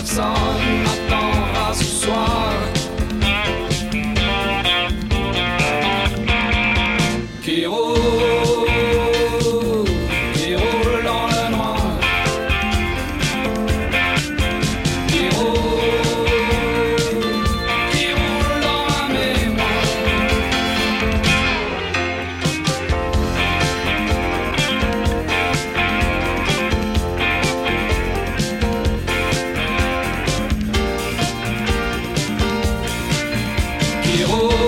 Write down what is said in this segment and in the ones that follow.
personne m'attendra ce soir. Qui roule dans le noir. Qui roule dans ma mémoire. Qui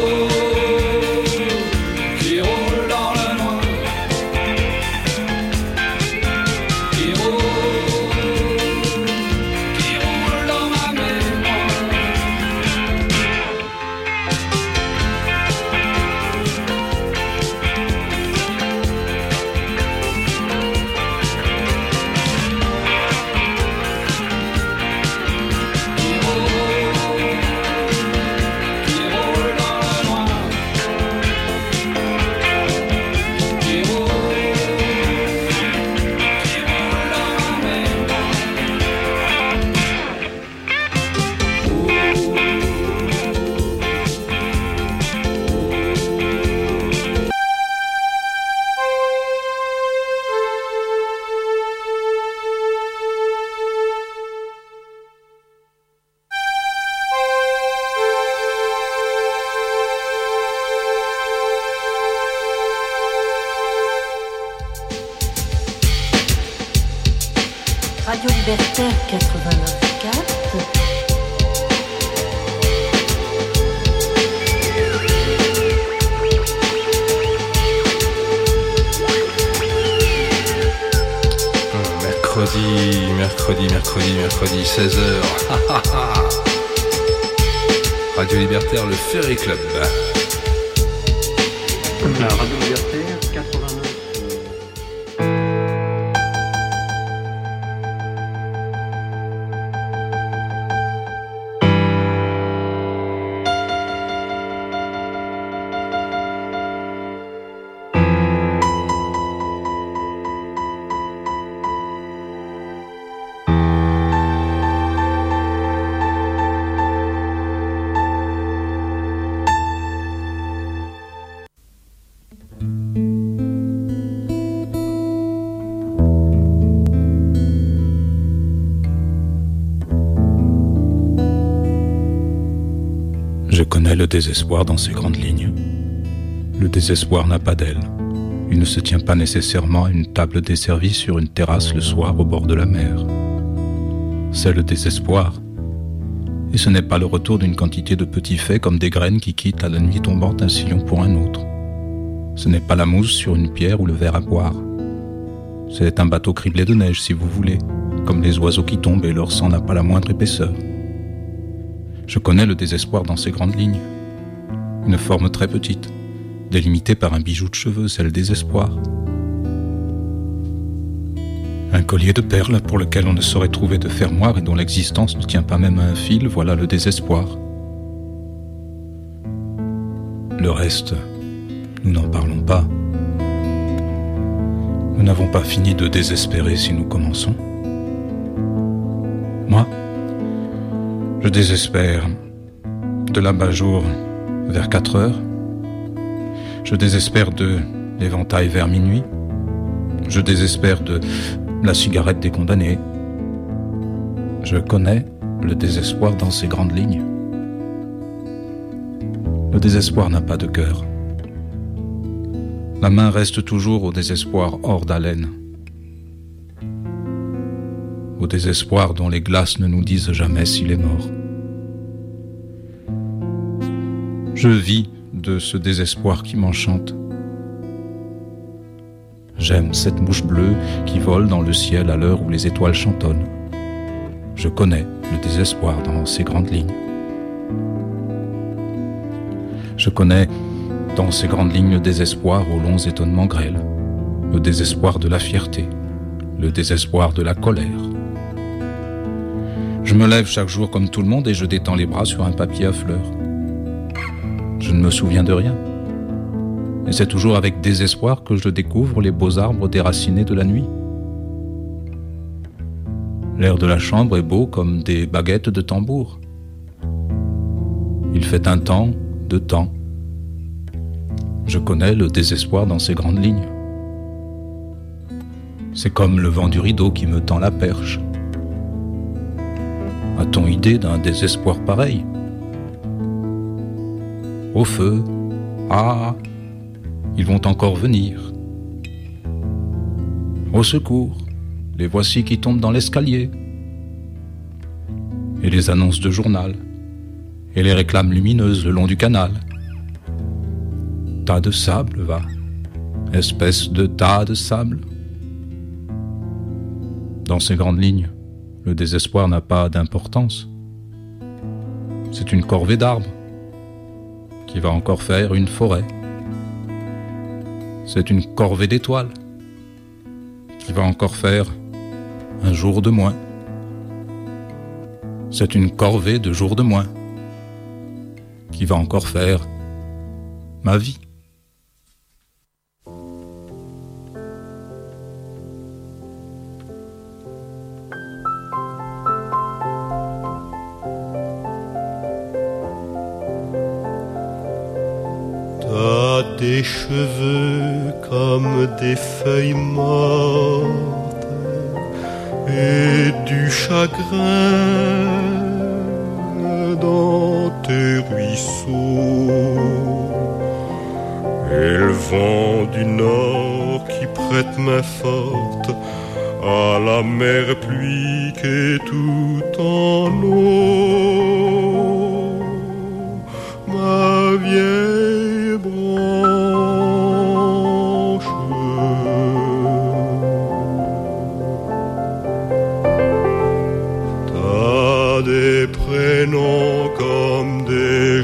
roule dans le noir. Qui roule dans ma mémoire. Qui roule dans le noir. Qui roule dans ma mémoire. Radio Libertaire 89.4. Mercredi, 16h. Radio Libertaire, le Ferry Club. La Radio Libertaire 89. Je connais le désespoir dans ses grandes lignes. Le désespoir n'a pas d'aile. Il ne se tient pas nécessairement à une table desservie sur une terrasse le soir au bord de la mer. C'est le désespoir. Et ce n'est pas le retour d'une quantité de petits faits comme des graines qui quittent à la nuit tombante un sillon pour un autre. Ce n'est pas la mousse sur une pierre ou le verre à boire. C'est un bateau criblé de neige, si vous voulez, comme les oiseaux qui tombent et leur sang n'a pas la moindre épaisseur. Je connais le désespoir dans ses grandes lignes. Une forme très petite, délimitée par un bijou de cheveux, c'est le désespoir. Un collier de perles pour lequel on ne saurait trouver de fermoir et dont l'existence ne tient pas même à un fil, voilà le désespoir. Le reste, nous n'en parlons pas. Nous n'avons pas fini de désespérer si nous commençons. Moi, je désespère de l'abat-jour vers 4 heures. Je désespère de l'éventail vers minuit. Je désespère de la cigarette des condamnés. Je connais le désespoir dans ses grandes lignes. Le désespoir n'a pas de cœur. La main reste toujours au désespoir hors d'haleine. Au désespoir dont les glaces ne nous disent jamais s'il est mort. Je vis de ce désespoir qui m'enchante. J'aime cette mouche bleue qui vole dans le ciel à l'heure où les étoiles chantonnent. Je connais le désespoir dans ses grandes lignes. Je connais dans ces grandes lignes le désespoir aux longs étonnements grêles, le désespoir de la fierté, le désespoir de la colère. Je me lève chaque jour comme tout le monde et je détends les bras sur un papier à fleurs. Je ne me souviens de rien. Et c'est toujours avec désespoir que je découvre les beaux arbres déracinés de la nuit. L'air de la chambre est beau comme des baguettes de tambour. Il fait un temps, deux temps. Je connais le désespoir dans ses grandes lignes. C'est comme le vent du rideau qui me tend la perche. A-t-on idée d'un désespoir pareil? Au feu, ah, ils vont encore venir. Au secours, les voici qui tombent dans l'escalier. Et les annonces de journal, et les réclames lumineuses le long du canal. Tas de sable, va, espèce de tas de sable. Dans ces grandes lignes, le désespoir n'a pas d'importance. C'est une corvée d'arbres qui va encore faire une forêt. C'est une corvée d'étoiles qui va encore faire un jour de moins. C'est une corvée de jours de moins qui va encore faire ma vie. T'as des cheveux comme des feuilles mortes et du chagrin dans tes ruisseaux. Et le vent du nord qui prête main forte à la mer pluie qui est tout en eau. Ma vieille branche, t'as des prénoms comme des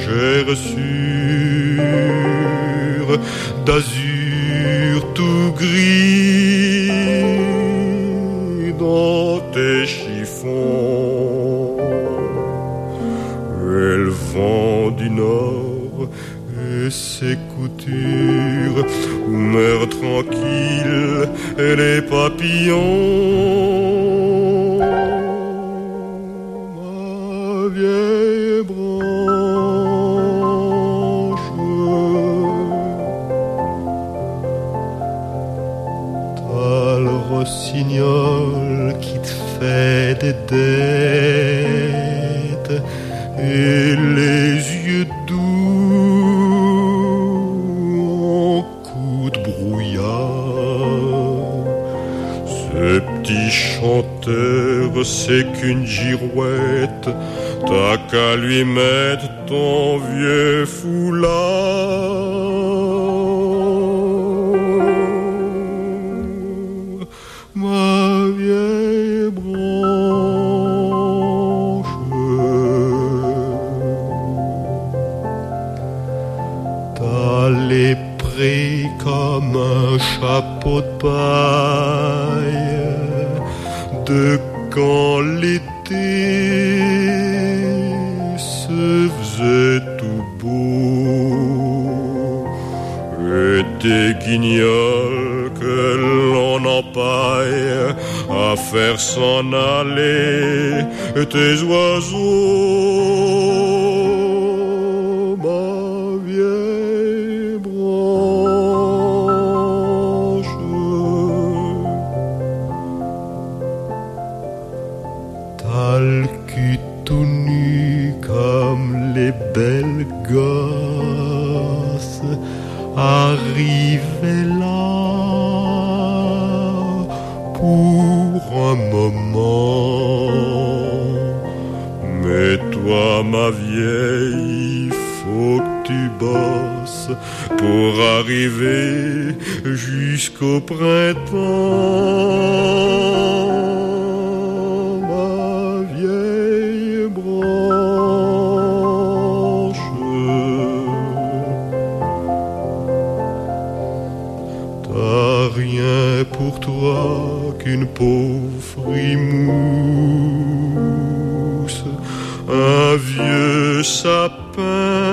gerçures d'azur tout gris dans tes chiffons. Et le vent du nord et ses coutures où meurent tranquilles et les papillons. Ma vieille branche, t'as le rossignol qui te fait des dettes et les yeux doux en coup de brouillard. Ce petit chanteur, c'est qu'une girouette, t'as qu'à lui mettre ton vieux foulard. Ma vieille branche, t'as les prés comme un chapeau de paille de quand l'été se faisait tout beau. Et tes guignols que l'on empaille à faire s'en aller tes oiseaux. Ma vieille branche, t'as le cul tout nu comme les belles gosses arrivées là pour un moment. Mais toi, ma vieille, faut que tu bosses pour arriver jusqu'au printemps. Ma vieille branche, t'as rien pour toi qu'une pauvre frimousse, un vieux sapin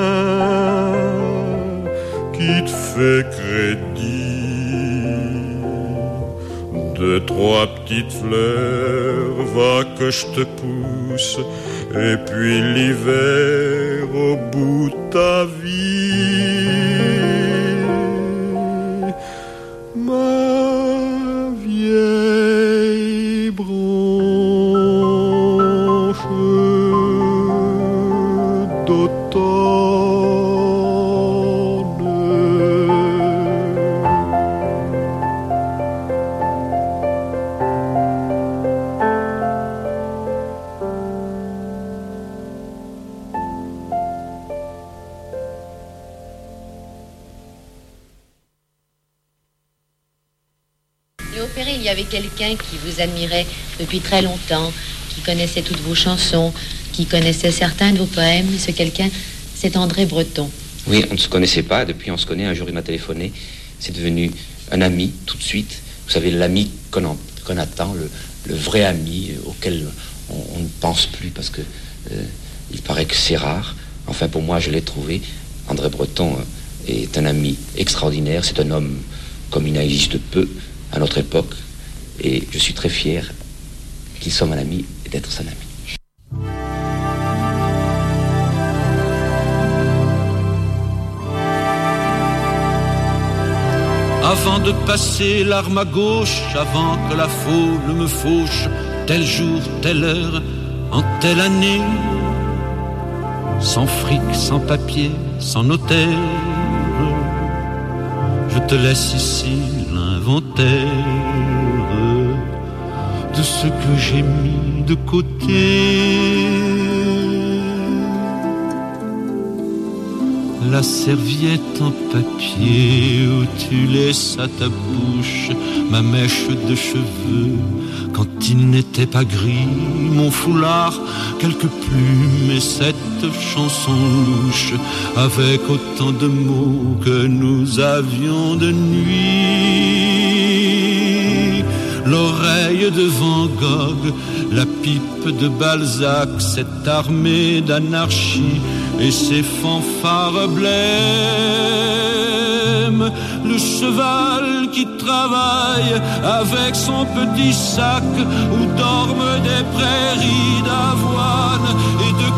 qui te fait crédit deux, trois petites fleurs, va que je te pousse, et puis l'hiver au bout de ta vie, ma vieille branche d'automne. Léo Ferré, il y avait quelqu'un qui vous admirait depuis très longtemps, qui connaissait toutes vos chansons, qui connaissait certains de vos poèmes. Ce quelqu'un, c'est André Breton. Oui, on ne se connaissait pas. Depuis, on se connaît. Un jour, il m'a téléphoné. C'est devenu un ami, tout de suite. Vous savez, l'ami qu'on attend, le vrai ami auquel on ne pense plus parce que il paraît que c'est rare. Enfin, pour moi, je l'ai trouvé. André Breton est un ami extraordinaire. C'est un homme comme il n'existe peu à notre époque. Et je suis très fier qu'il soit mon ami et d'être son ami. Avant de passer l'arme à gauche, avant que la foule me fauche, tel jour, telle heure, en telle année, sans fric, sans papier, sans notaire, je te laisse ici l'inventaire de ce que j'ai mis de côté. La serviette en papier où tu laisses à ta bouche ma mèche de cheveux quand il n'était pas gris, mon foulard, quelques plumes et cette chanson louche avec autant de mots que nous avions de nuit. L'oreille de Van Gogh, la pipe de Balzac, cette armée d'anarchie et ses fanfares blêmes, le cheval qui travaille avec son petit sac où dorment des prairies d'avoine et de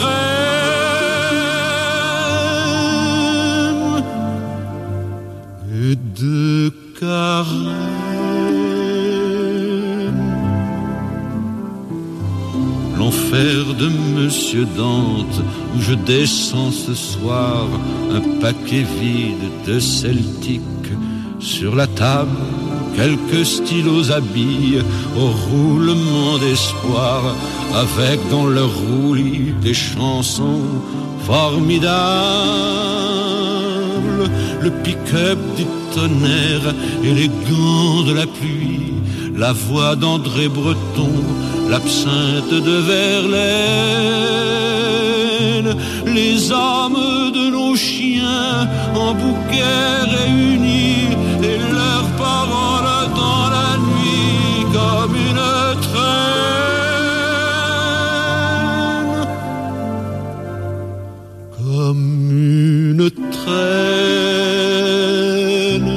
carême et de carême. L'enfer de Monsieur Dante, où je descends ce soir, un paquet vide de celtique sur la table, quelques stylos à billes au roulement d'espoir, avec dans leur roulis des chansons formidables, le pick-up du tonnerre et les gants de la pluie, la voix d'André Breton, l'absinthe de Verlaine, les âmes de nos chiens en bouquet réunis et leurs paroles dans la nuit comme une traîne, comme une traîne.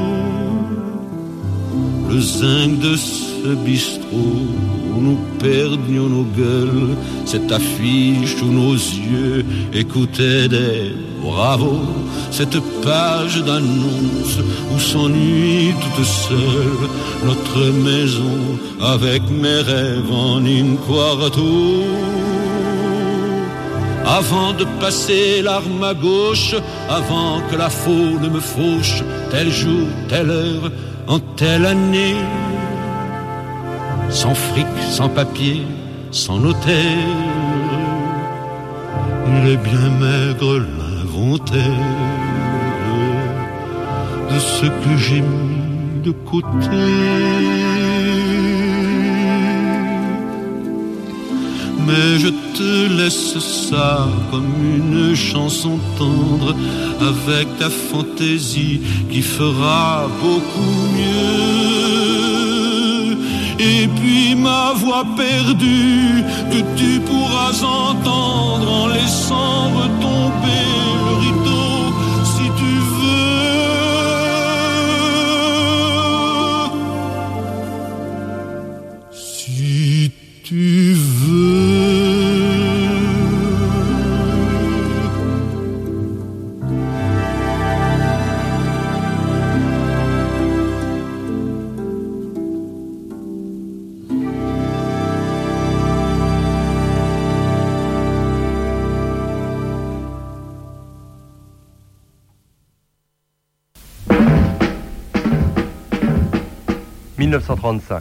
Le zinc de ce bistrot où nous perdions nos gueules, cette affiche où nos yeux écoutaient des bravos, cette page d'annonce où s'ennuie toute seule notre maison avec mes rêves en un quarto. Avant de passer l'arme à gauche, avant que la foule me fauche, tel jour, telle heure, en telle année, sans fric, sans papier, sans notaire, il est bien maigre l'inventaire de ce que j'ai mis de côté. Mais je te laisse ça comme une chanson tendre avec ta fantaisie qui fera beaucoup mieux. Et puis ma voix perdue que tu pourras entendre en laissant retomber le rideau si tu veux. 1935.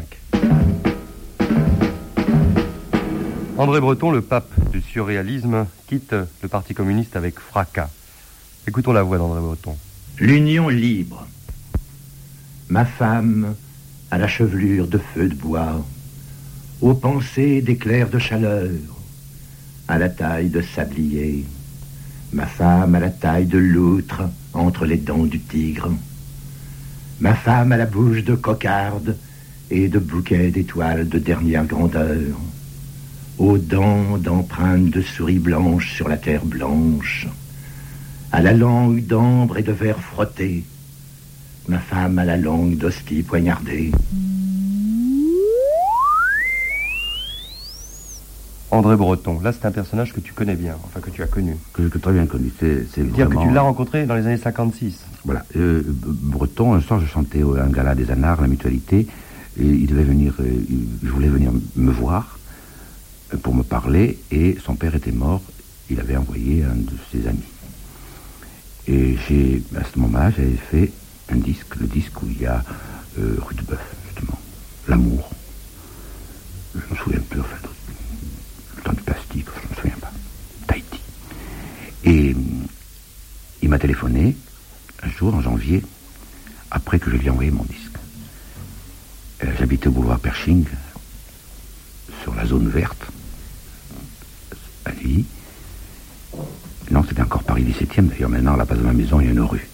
André Breton, le pape du surréalisme, quitte le Parti communiste avec fracas. Écoutons la voix d'André Breton. L'union libre. Ma femme à la chevelure de feu de bois, aux pensées d'éclairs de chaleur, à la taille de sablier. Ma femme à la taille de loutre entre les dents du tigre. Ma femme à la bouche de cocarde et de bouquets d'étoiles de dernière grandeur. Aux dents d'empreintes de souris blanches sur la terre blanche. À la langue d'ambre et de verre frotté. Ma femme à la langue d'hostie poignardée. André Breton, là c'est un personnage que tu connais bien, enfin que tu as connu. Que très bien connu, c'est dire vraiment... que tu l'as rencontré dans les années 56. Voilà, Breton, un soir je chantais à un gala des Anards, la Mutualité, et il devait venir, il voulait venir me voir pour me parler, et son père était mort, il avait envoyé un de ses amis. Et à ce moment-là, j'avais fait un disque, le disque où il y a Rue de Bœuf, justement, L'amour. Je me souviens plus, en fait, le temps du plastique, je me souviens pas, Tahiti. Et il m'a téléphoné un jour, en janvier, après que je lui ai envoyé mon disque. J'habitais au boulevard Pershing, sur la zone verte, à lui. Non, c'était encore Paris 17e, d'ailleurs, maintenant, à la base de ma maison, il y a une rue.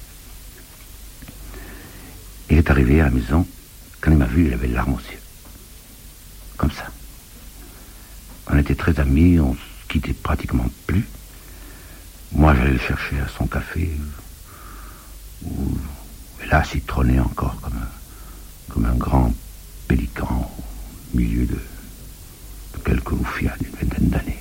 Il est arrivé à la maison, quand il m'a vu, il avait les larmes aux yeux. Comme ça. On était très amis, on se quittait pratiquement plus. Moi, j'allais le chercher à son café, et là, il trônait encore comme un grand pélican au milieu de quelques loufias d'une vingtaine d'années.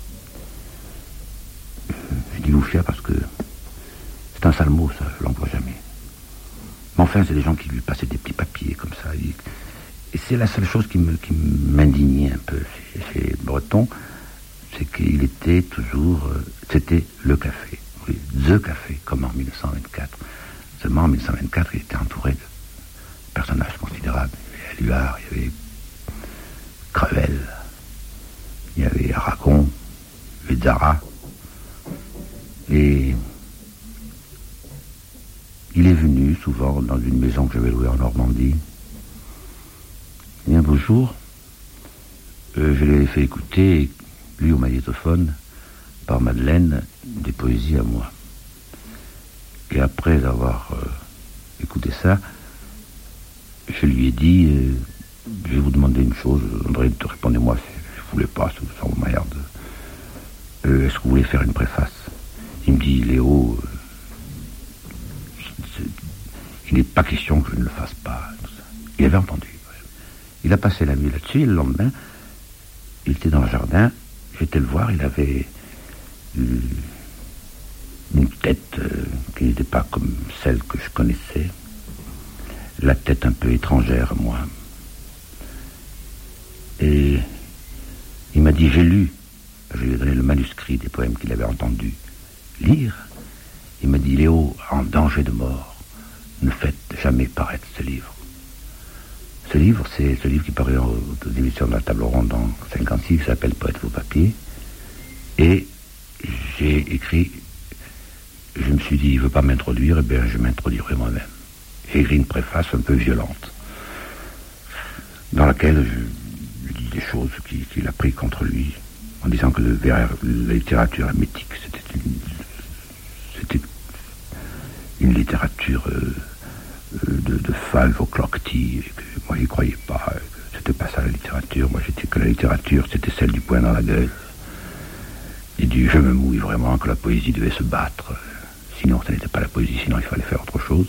Je dis loufia parce que c'est un sale mot, ça, je l'emploie jamais. Mais enfin, c'est des gens qui lui passaient des petits papiers comme ça. Et c'est la seule chose qui m'indignait un peu chez Breton, c'est qu'il était toujours... c'était le café. Oui, The Café, comme en 1924. Seulement en 1924, il était entouré de personnages considérables. Il y avait Éluard, il y avait Crevel, il y avait Aragon, il y avait Zara. Et il est venu souvent dans une maison que j'avais louée en Normandie. Et un beau jour, je lui ai fait écouter, lui au magnétophone, par Madeleine, des poésies à moi. Et après avoir écouté ça, je lui ai dit, je vais vous demander une chose, André, répondez-moi si je voulais pas, sans vous merde. Est-ce que vous voulez faire une préface? Il me dit, Léo, il n'est pas question que je ne le fasse pas. Il avait entendu. Il a passé la nuit là-dessus, et le lendemain, il était dans le jardin, j'étais le voir, il avait une tête qui n'était pas comme celle que je connaissais, la tête un peu étrangère à moi. Et il m'a dit, j'ai lu, je lui ai donné le manuscrit des poèmes qu'il avait entendus lire. Il m'a dit, Léo, en danger de mort, ne faites jamais paraître ce livre. Ce livre, c'est ce livre qui paraît aux éditions de la Table Ronde en 56, qui s'appelle Poète vos papiers. Et j'ai écrit, je me suis dit, il ne veut pas m'introduire, eh bien je m'introduirai moi-même. J'ai écrit une préface un peu violente, dans laquelle je dis des choses qu'il a pris contre lui, en disant que la littérature hermétique, c'était une littérature de Falve au Clocty, et que moi j'y croyais pas, que c'était pas ça la littérature. Moi j'étais que la littérature c'était celle du poing dans la gueule, et je me mouille vraiment que la poésie devait se battre, sinon ça n'était pas la poésie, sinon il fallait faire autre chose.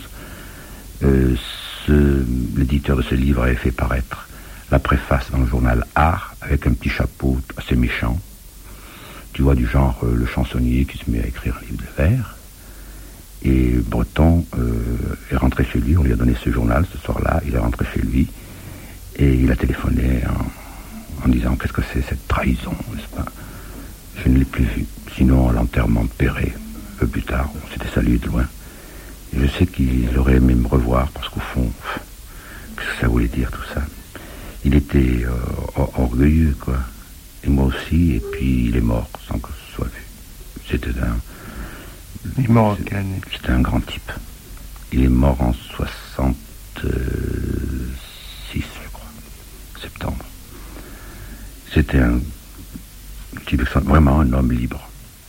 L'éditeur de ce livre avait fait paraître la préface dans le journal Art avec un petit chapeau assez méchant, tu vois, du genre le chansonnier qui se met à écrire un livre de vers. Et Breton est rentré chez lui, on lui a donné ce journal ce soir-là, il est rentré chez lui et il a téléphoné en disant qu'est-ce que c'est cette trahison, n'est-ce pas? Je ne l'ai plus vu, sinon à l'enterrement de Perret, un peu plus tard, on s'était salué de loin. Et je sais qu'il aurait aimé me revoir parce qu'au fond, Qu'est-ce que ça voulait dire tout ça? Il était orgueilleux, quoi. Et moi aussi, et puis il est mort sans que ce soit vu. C'était Il est mort en quelle année? C'était un grand type. Il est mort en 66, je crois, septembre. C'était un type, vraiment un homme libre.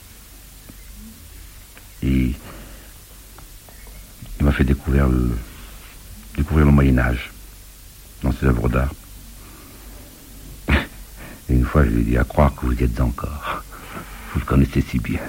Et il m'a fait découvrir le Moyen-Âge dans ses œuvres d'art. Et une fois, je lui ai dit, à croire que vous y êtes encore. Vous le connaissez si bien.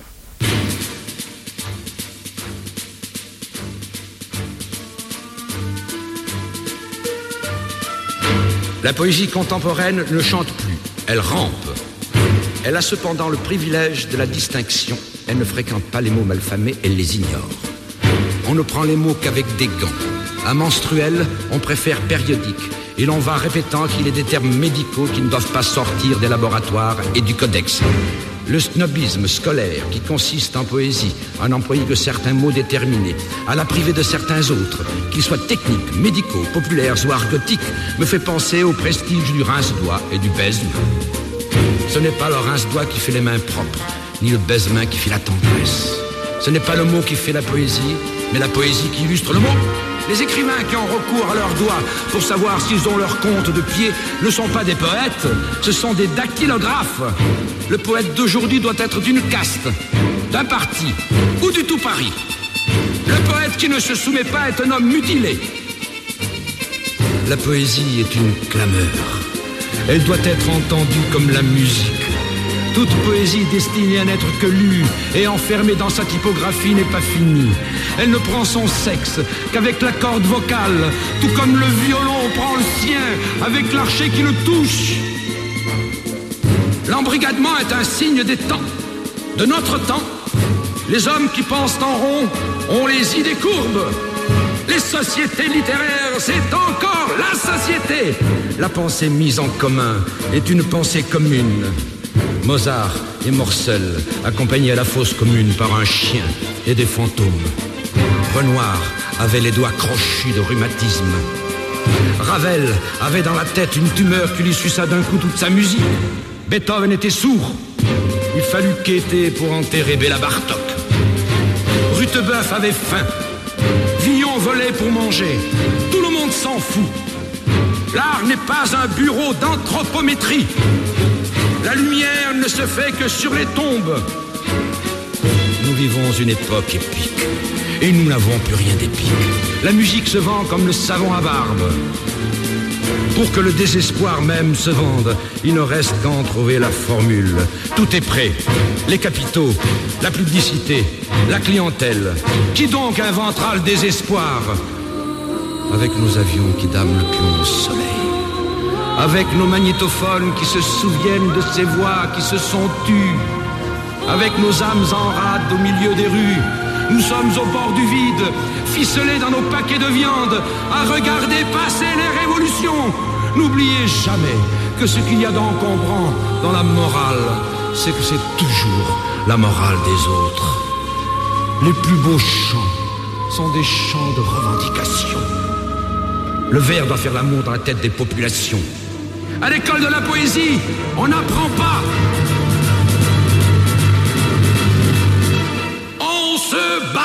La poésie contemporaine ne chante plus, elle rampe. Elle a cependant le privilège de la distinction. Elle ne fréquente pas les mots malfamés, elle les ignore. On ne prend les mots qu'avec des gants. À menstruel, on préfère périodique. Et l'on va répétant qu'il est des termes médicaux qui ne doivent pas sortir des laboratoires et du codex. Le snobisme scolaire qui consiste en poésie à n'employer que certains mots déterminés, à la priver de certains autres, qu'ils soient techniques, médicaux, populaires ou argotiques, me fait penser au prestige du rince-doigt et du baise-main. Ce n'est pas le rince-doigt qui fait les mains propres, ni le baise-main qui fait la tendresse. Ce n'est pas le mot qui fait la poésie, mais la poésie qui illustre le mot. Les écrivains qui ont recours à leurs doigts pour savoir s'ils ont leur compte de pied ne sont pas des poètes, ce sont des dactylographes. Le poète d'aujourd'hui doit être d'une caste, d'un parti ou du tout Paris. Le poète qui ne se soumet pas est un homme mutilé. La poésie est une clameur. Elle doit être entendue comme la musique. Toute poésie destinée à n'être que lue et enfermée dans sa typographie n'est pas finie. Elle ne prend son sexe qu'avec la corde vocale, tout comme le violon prend le sien avec l'archet qui le touche. L'embrigadement est un signe des temps, de notre temps. Les hommes qui pensent en rond ont les idées courbes. Les sociétés littéraires, c'est encore la société. La pensée mise en commun est une pensée commune. Mozart et Morcel, accompagnés à la fosse commune par un chien et des fantômes. Renoir avait les doigts crochus de rhumatisme. Ravel avait dans la tête une tumeur qui lui suça d'un coup toute sa musique. Beethoven était sourd. Il fallut quêter pour enterrer Béla Bartok. Rutebeuf avait faim. Villon volait pour manger. Tout le monde s'en fout. L'art n'est pas un bureau d'anthropométrie. La lumière ne se fait que sur les tombes. Nous vivons une époque épique. Et nous n'avons plus rien d'épique. La musique se vend comme le savon à barbe. Pour que le désespoir même se vende, il ne reste qu'à en trouver la formule. Tout est prêt. Les capitaux, la publicité, la clientèle. Qui donc inventera le désespoir? Avec nos avions qui dament le pion au soleil. Avec nos magnétophones qui se souviennent de ces voix qui se sont tues. Avec nos âmes en rade au milieu des rues. Nous sommes au bord du vide, ficelés dans nos paquets de viande, à regarder passer les révolutions. N'oubliez jamais que ce qu'il y a d'encombrant dans la morale, c'est que c'est toujours la morale des autres. Les plus beaux chants sont des chants de revendication. Le vers doit faire l'amour dans la tête des populations. À l'école de la poésie, on n'apprend pas. On se bat.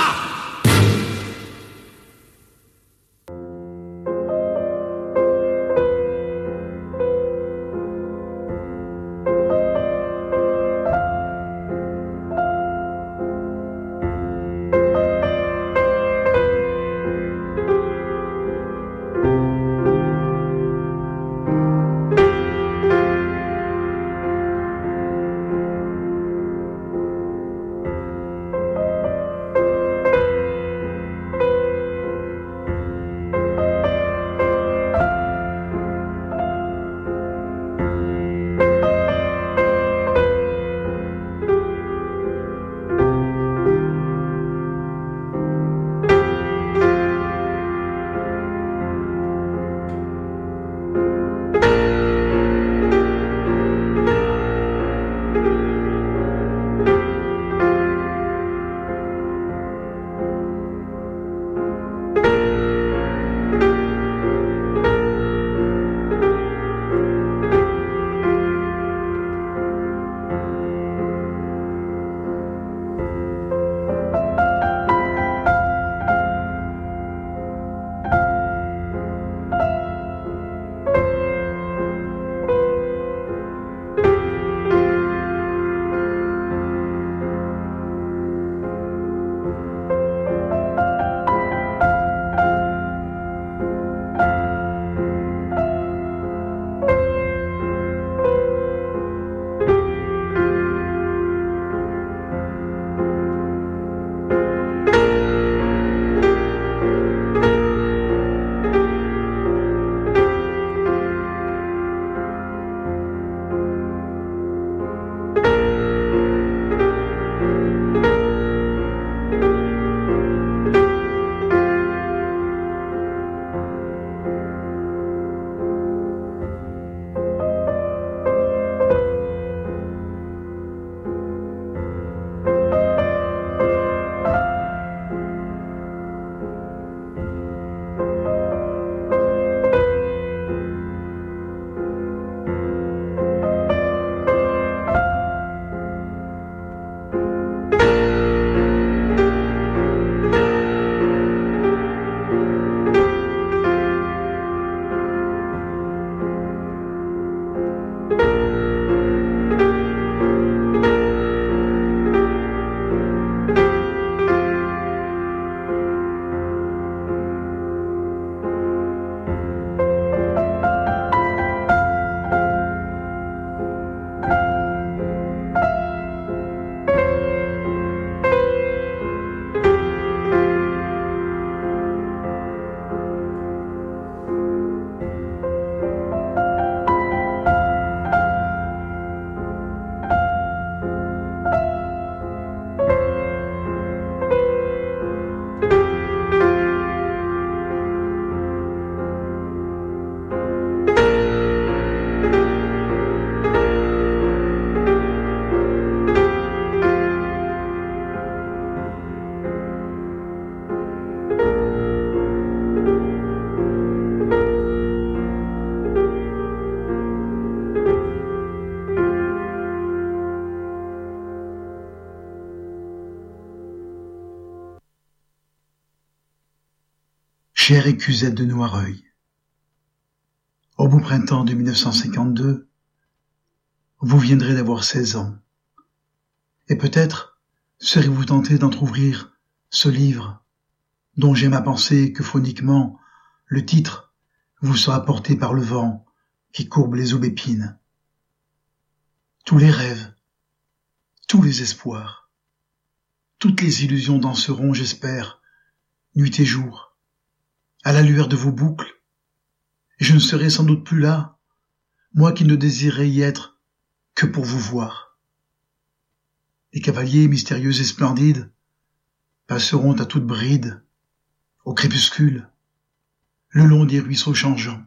Chère écusette de Noireuil, au beau printemps de 1952, vous viendrez d'avoir 16 ans, et peut-être serez-vous tenté d'entrouvrir ce livre, dont j'aime à penser que phoniquement, le titre vous sera porté par le vent qui courbe les aubépines. Tous les rêves, tous les espoirs, toutes les illusions danseront, j'espère, nuit et jour, à la lueur de vos boucles, et je ne serai sans doute plus là, moi qui ne désirais y être que pour vous voir. Les cavaliers mystérieux et splendides passeront à toute bride, au crépuscule, le long des ruisseaux changeants.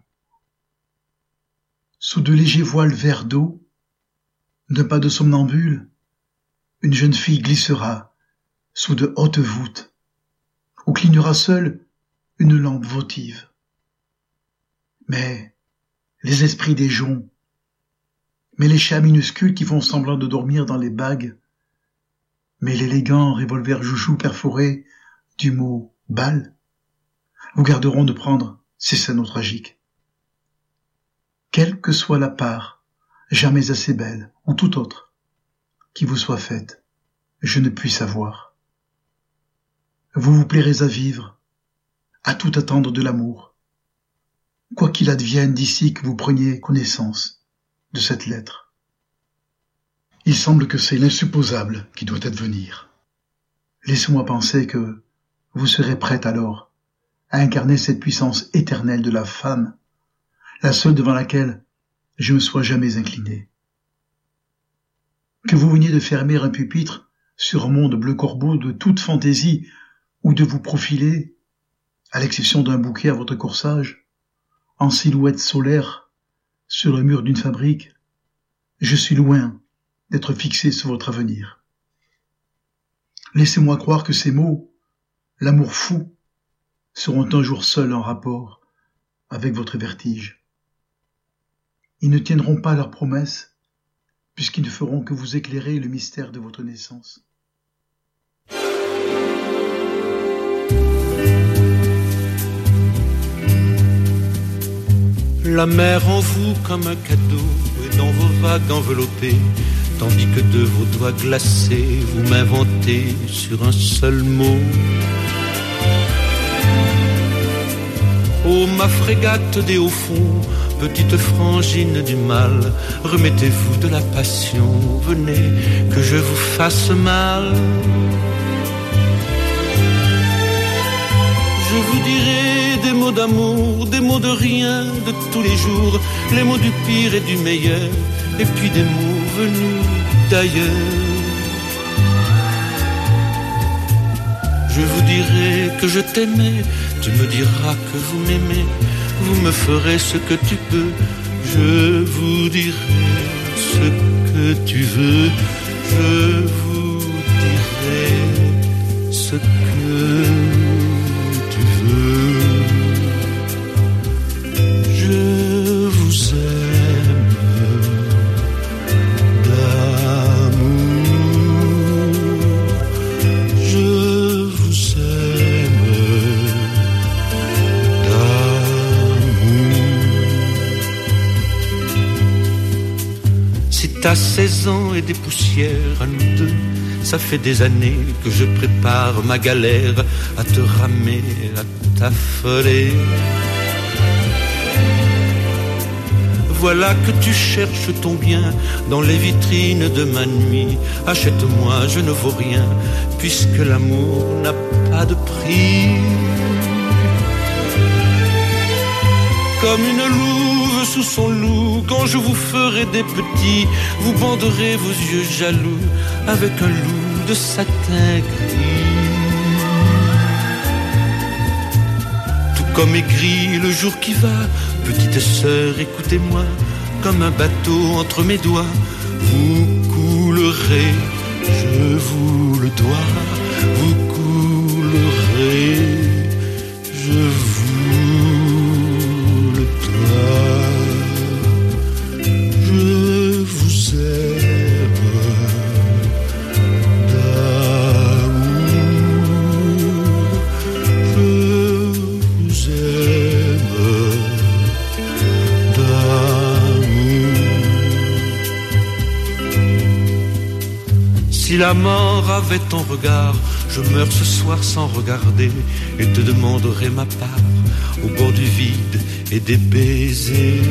Sous de légers voiles verts d'eau, d'un pas de somnambule, une jeune fille glissera sous de hautes voûtes, où clignera seule une lampe votive. Mais les esprits des joncs, mais les chats minuscules qui font semblant de dormir dans les bagues, mais l'élégant revolver joujou perforé du mot « bal », vous garderont de prendre ces scènes tragiques. Quelle que soit la part, jamais assez belle, ou toute autre, qui vous soit faite, je ne puis savoir. Vous vous plairez à vivre, à tout attendre de l'amour, quoi qu'il advienne d'ici que vous preniez connaissance de cette lettre. Il semble que c'est l'insupposable qui doit advenir. Laissez-moi penser que vous serez prête alors à incarner cette puissance éternelle de la femme, la seule devant laquelle je me sois jamais incliné. Que vous veniez de fermer un pupitre sur un monde bleu corbeau de toute fantaisie ou de vous profiler, à l'exception d'un bouquet à votre corsage, en silhouette solaire sur le mur d'une fabrique, je suis loin d'être fixé sur votre avenir. Laissez-moi croire que ces mots, l'amour fou, seront un jour seuls en rapport avec votre vertige. Ils ne tiendront pas leurs promesses, puisqu'ils ne feront que vous éclairer le mystère de votre naissance. La mer en vous comme un cadeau et dans vos vagues enveloppées, tandis que de vos doigts glacés vous m'inventez sur un seul mot. Oh ma frégate des hauts fonds, petite frangine du mal, remettez-vous de la passion, venez que je vous fasse mal. Je vous dirai des mots d'amour, des mots de rien, de tous les jours, les mots du pire et du meilleur, et puis des mots venus d'ailleurs. Je vous dirai que je t'aimais, tu me diras que vous m'aimez, vous me ferez ce que tu peux, je vous dirai ce que tu veux, je vous dirai ce que tu veux. Je vous aime d'amour, je vous aime d'amour. Si t'as 16 ans et des poussières à nous deux, ça fait des années que je prépare ma galère à te ramer, à t'affoler. Voilà que tu cherches ton bien dans les vitrines de ma nuit. Achète-moi, je ne vaux rien, puisque l'amour n'a pas de prix. Comme une louve sous son loup, quand je vous ferai des petits, vous banderez vos yeux jaloux avec un loup de satin gris. Tout comme est gris le jour qui va, petite sœur, écoutez-moi, comme un bateau entre mes doigts, vous coulerez, je vous le dois, vous coulerez, je vous le dois. Je vous aime d'amour, je vous aime. Si la mort avait ton regard, je meurs ce soir sans regarder et te demanderai ma part au bord du vide et des baisers.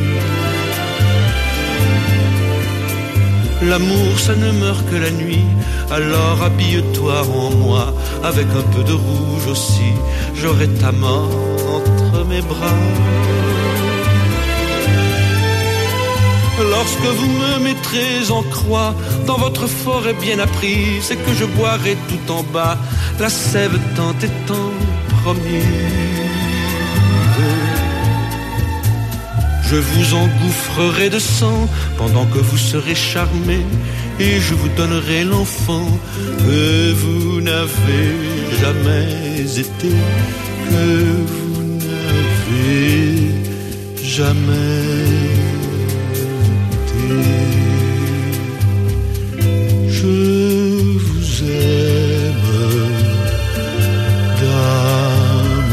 L'amour, ça ne meurt que la nuit, alors habille-toi en moi, avec un peu de rouge aussi, j'aurai ta mort entre mes bras. Lorsque vous me mettrez en croix dans votre forêt bien apprise, et que je boirai tout en bas la sève tant et tant promise. Je vous engouffrerai de sang pendant que vous serez charmés, et je vous donnerai l'enfant que vous n'avez jamais été, que vous n'avez jamais été. Je vous aime d'amour,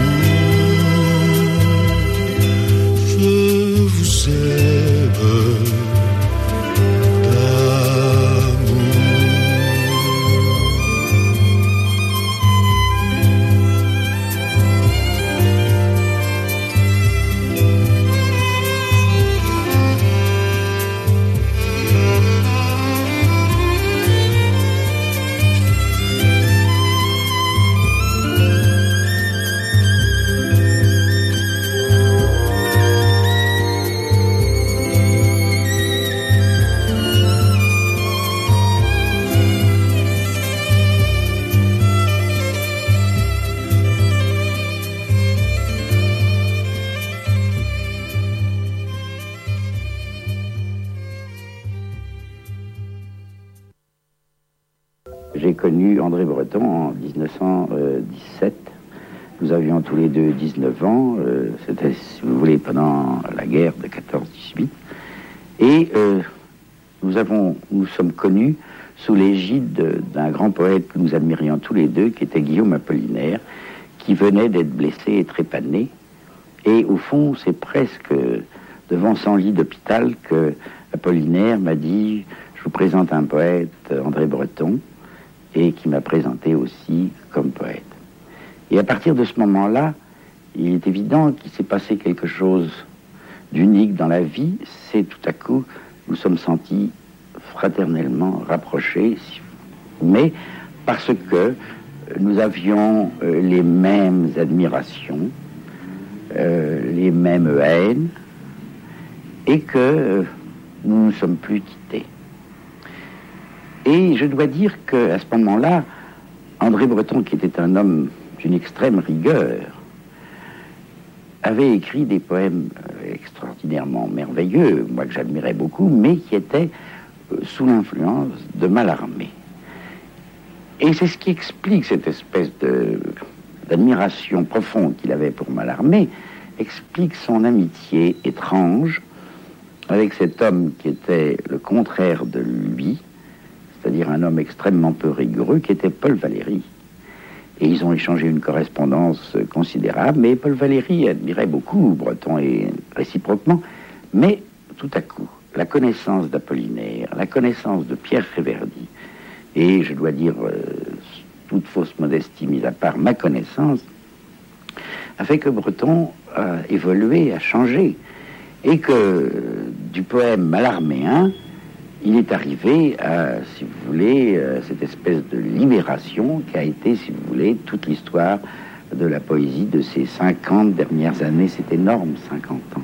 je vous aime d'amour. J'ai connu André Breton en 1917. Nous avions tous les deux 19 ans. C'était, si vous voulez, pendant la guerre de 14-18. Et nous sommes connus sous l'égide d'un grand poète que nous admirions tous les deux, qui était Guillaume Apollinaire, qui venait d'être blessé et trépané. Et au fond, c'est presque devant son lit d'hôpital que Apollinaire m'a dit « Je vous présente un poète, André Breton », et qui m'a présenté aussi comme poète. Et à partir de ce moment-là, il est évident qu'il s'est passé quelque chose d'unique dans la vie. C'est tout à coup, nous sommes sentis fraternellement rapprochés, mais parce que nous avions les mêmes admirations, les mêmes haines, et que nous ne sommes plus quittés. Et je dois dire qu'à ce moment-là, André Breton, qui était un homme d'une extrême rigueur, avait écrit des poèmes extraordinairement merveilleux, moi que j'admirais beaucoup, mais qui étaient sous l'influence de Mallarmé. Et c'est ce qui explique cette espèce d'admiration profonde qu'il avait pour Mallarmé, explique son amitié étrange avec cet homme qui était le contraire de lui, c'est-à-dire un homme extrêmement peu rigoureux, qui était Paul Valéry. Et ils ont échangé une correspondance considérable, mais Paul Valéry admirait beaucoup Breton et réciproquement. Mais tout à coup, la connaissance d'Apollinaire, la connaissance de Pierre Réverdy, et je dois dire, toute fausse modestie mise à part, ma connaissance, a fait que Breton a évolué, a changé, et que du poème mallarméen, il est arrivé à, si vous voulez, cette espèce de libération qui a été, si vous voulez, toute l'histoire de la poésie de ces 50 dernières années. C'est énorme, 50 ans.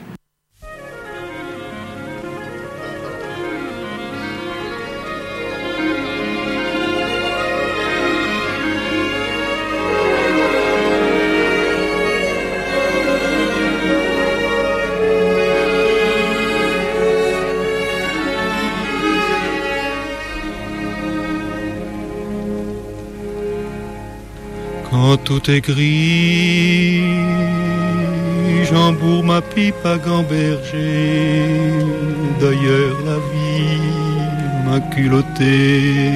Quand tout est gris, j'embourre ma pipe à gamberger. D'ailleurs la vie m'a culotté.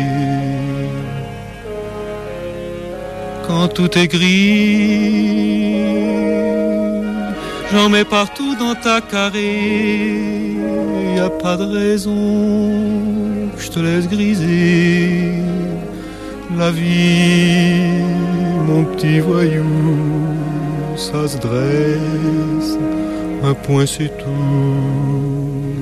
Quand tout est gris, j'en mets partout dans ta carrée. Y a pas de raison que je te laisse griser. La vie, mon petit voyou, ça se dresse, un point c'est tout.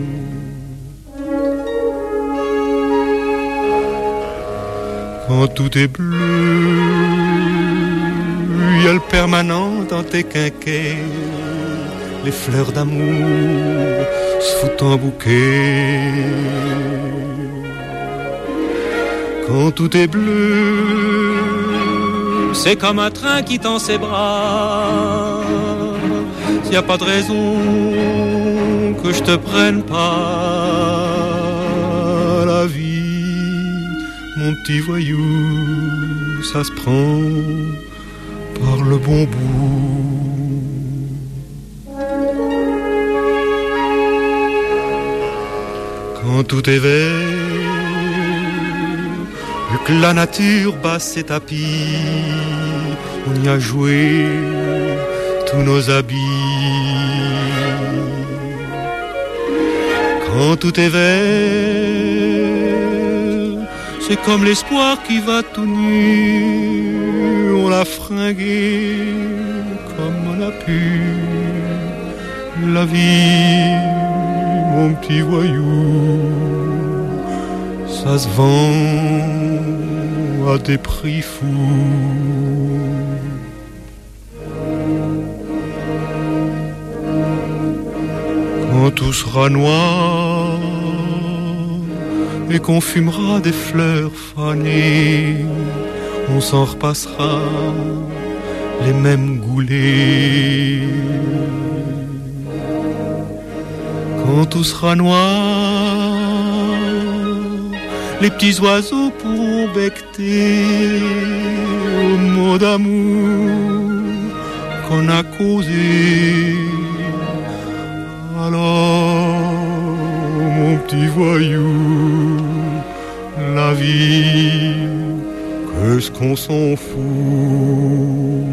Quand tout est bleu, il y a le permanent dans tes quinquets. Les fleurs d'amour se foutent en bouquet. Quand tout est bleu, c'est comme un train qui tend ses bras. S'il n'y a pas de raison que je te prenne pas la vie, mon petit voyou, ça se prend par le bon bout. Quand tout est vert, vu que la nature bat ses tapis, on y a joué tous nos habits. Quand tout est vert, c'est comme l'espoir qui va tout nu. On l'a fringué comme on a pu. La vie, mon petit voyou, ça se vend à des prix fous. Quand tout sera noir et qu'on fumera des fleurs fanées, on s'en repassera les mêmes goulets. Quand tout sera noir, les petits oiseaux pourront becqueter aux mots d'amour qu'on a causé. Alors, mon petit voyou, la vie, qu'est-ce qu'on s'en fout?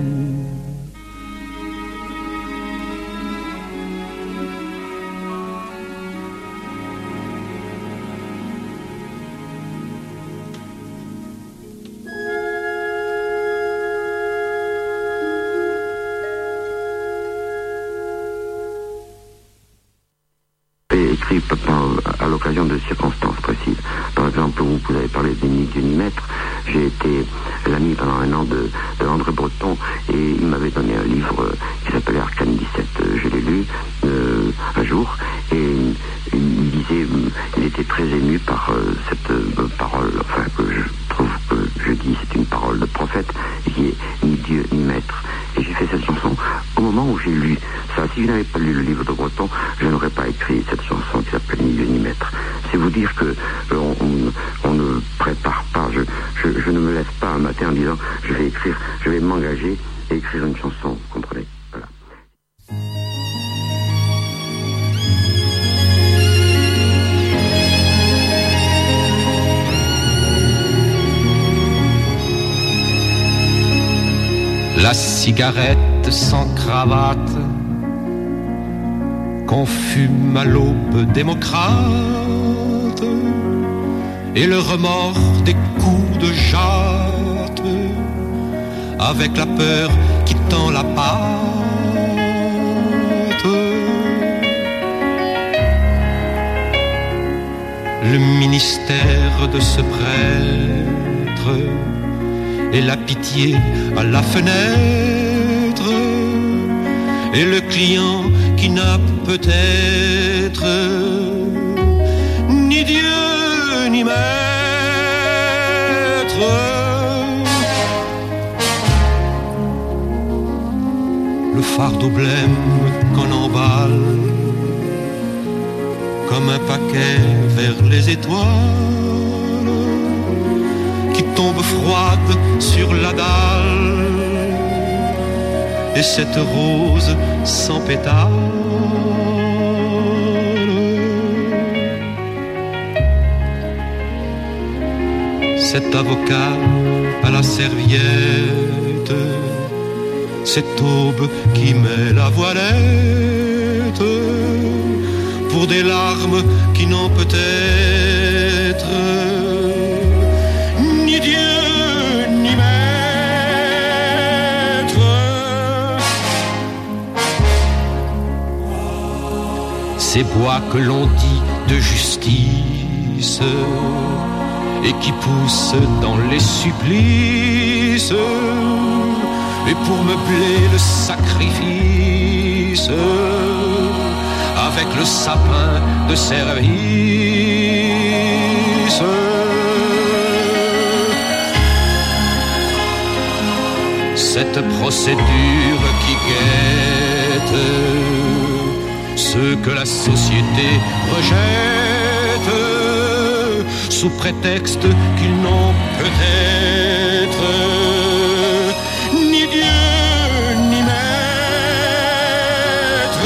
À l'occasion de circonstances précises. Par exemple, vous avez parlé de Ni Dieu ni Maître. J'ai été l'ami pendant un an de André Breton et il m'avait donné un livre qui s'appelait Arcane 17. Je l'ai lu un jour et il disait, il était très ému par cette parole, enfin que je trouve que je dis c'est une parole de prophète et qui est Ni Dieu ni Maître. Et j'ai fait cette chanson au moment où j'ai lu ça. Si je n'avais pas lu le livre de Breton, je n'aurais pas écrit cette chanson qui s'appelle Ni Dieu ni Maître. C'est vous dire que on ne prépare pas. Je ne me lève pas un matin en disant je vais m'engager et écrire une chanson. Vous comprenez? Voilà. La cigarette sans cravate qu'on fume à l'aube démocrate et le remords des coups de jatte avec la peur qui tend la patte. Le ministère de ce prêtre et la pitié à la fenêtre et le client qui n'a peut-être ni Dieu ni maître. Le fardeau blême qu'on emballe comme un paquet vers les étoiles qui tombe froide sur la dalle et cette rose sans pétales. Cet avocat à la serviette, cette aube qui met la voilette pour des larmes qui n'ont peut-être ni Dieu bois que l'on dit de justice et qui pousse dans les supplices, et pour meubler le sacrifice avec le sapin de service. Cette procédure qui guette ceux que la société rejette sous prétexte qu'ils n'ont peut-être ni Dieu ni maître.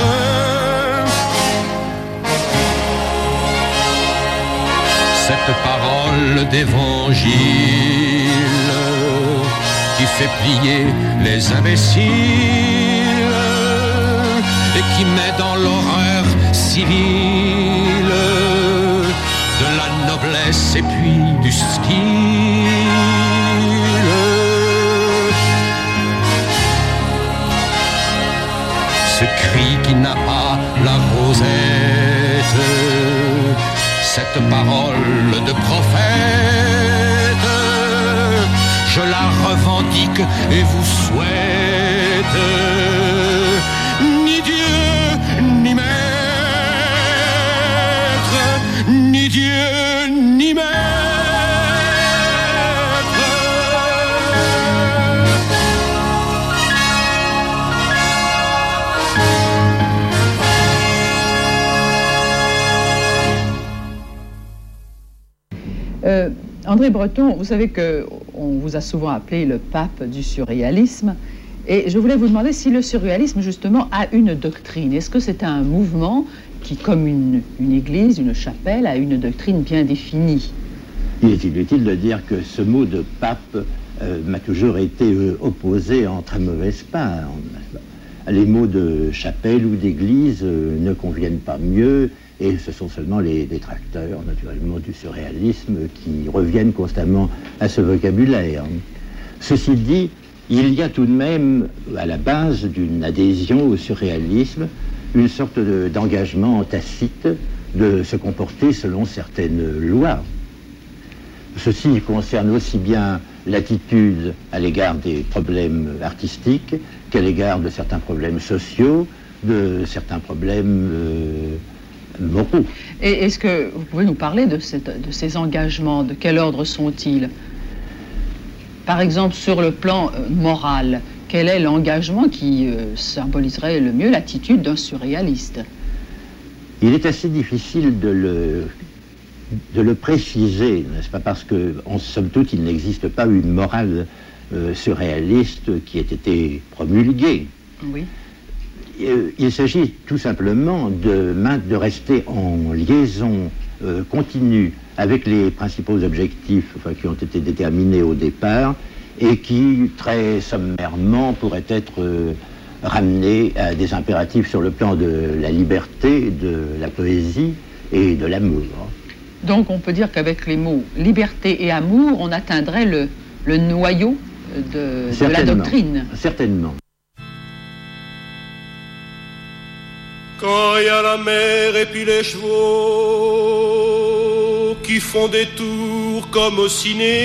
Cette parole d'évangile qui fait plier les imbéciles et qui met dans l'horreur civile de la noblesse et puis du style. Ce cri qui n'a pas la rosette, cette parole de prophète, je la revendique et vous souhaite ni Dieu ni maître, ni Dieu ni maître. André Breton, vous savez qu'on vous a souvent appelé le pape du surréalisme, et je voulais vous demander si le surréalisme, justement, a une doctrine. Est-ce que c'est un mouvement qui, comme une église, une chapelle, a une doctrine bien définie? Il est inutile de dire que ce mot de pape m'a toujours été opposé en très mauvaise part. Les mots de chapelle ou d'église ne conviennent pas mieux, et ce sont seulement les détracteurs, naturellement, du surréalisme qui reviennent constamment à ce vocabulaire. Ceci dit, il y a tout de même, à la base d'une adhésion au surréalisme, une sorte d'engagement tacite de se comporter selon certaines lois. Ceci concerne aussi bien l'attitude à l'égard des problèmes artistiques qu'à l'égard de certains problèmes sociaux, de certains problèmes moraux. Et est-ce que vous pouvez nous parler de ces engagements? De quel ordre sont-ils? Par exemple, sur le plan moral, quel est l'engagement qui symboliserait le mieux l'attitude d'un surréaliste? Il est assez difficile de le préciser, n'est-ce pas? Parce que, en somme toute, il n'existe pas une morale surréaliste qui ait été promulguée. Oui. Il s'agit tout simplement de rester en liaison continue avec les principaux objectifs qui ont été déterminés au départ et qui, très sommairement, pourraient être ramenés à des impératifs sur le plan de la liberté, de la poésie et de l'amour. Donc on peut dire qu'avec les mots liberté et amour, on atteindrait le noyau de la doctrine. Certainement. Quand il y a la mer et puis les chevaux qui font des tours comme au